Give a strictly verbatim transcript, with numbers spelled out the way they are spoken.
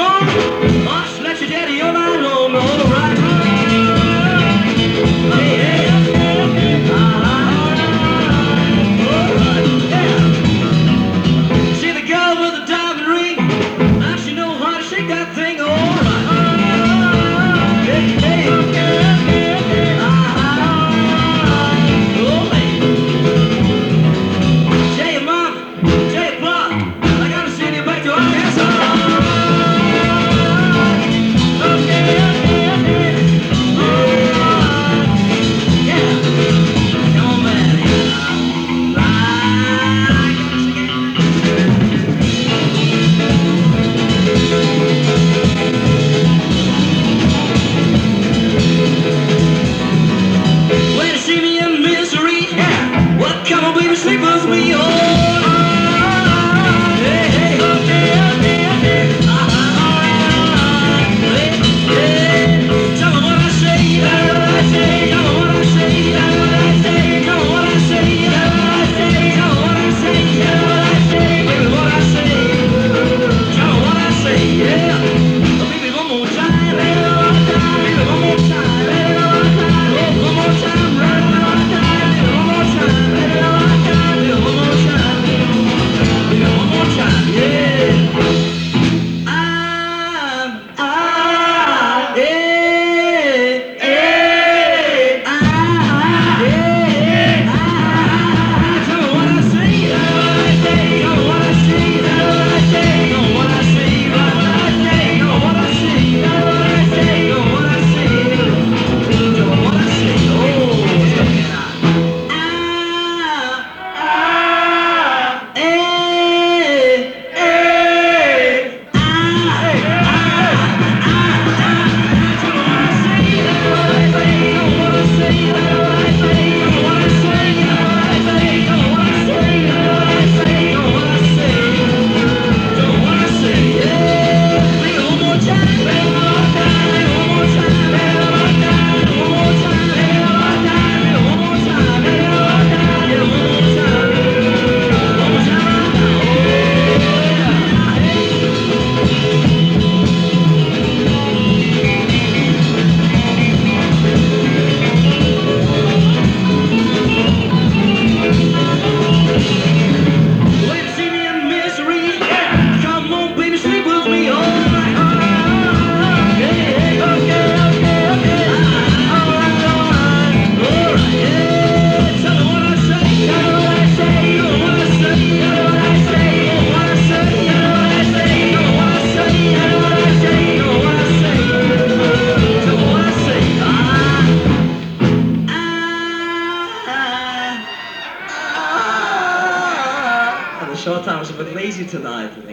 wrong. Oh, just let your daddy, you're my long, all right. Hey, hey, uh-huh. All right, yeah. See the girl with the diamond ring? Now she know how to shake that thing, all right. Hey, hey, uh-huh. Oh, hey. Tell your mom, tell your pop, I gotta send you back to Arkansas. Sleep with me, oh, hey, hey, okay, okay, okay, uh-huh, hey, hey, tell me what I say, tell me what I say, tell me what I say, tell me what I say, tell me what I say, tell me what I say, tell me what I say, tell me what I say, baby, what I say, tell me what I say, yeah, baby, one more time, baby, one more time, baby, one more time, baby, one more time, oh, one more time, right, one more time, baby, one more time, baby, one more time. One more time, one more time, yeah. I'm, I, yeah, yeah, I, yeah, I. Tell me what I say, tell me what I say, tell me what I say, tell me what I say, tell me what I say, tell me what I say, tell me what I say, tell me what I say, tell me what I say, oh, stuff it out. Short time, I was a bit lazy tonight.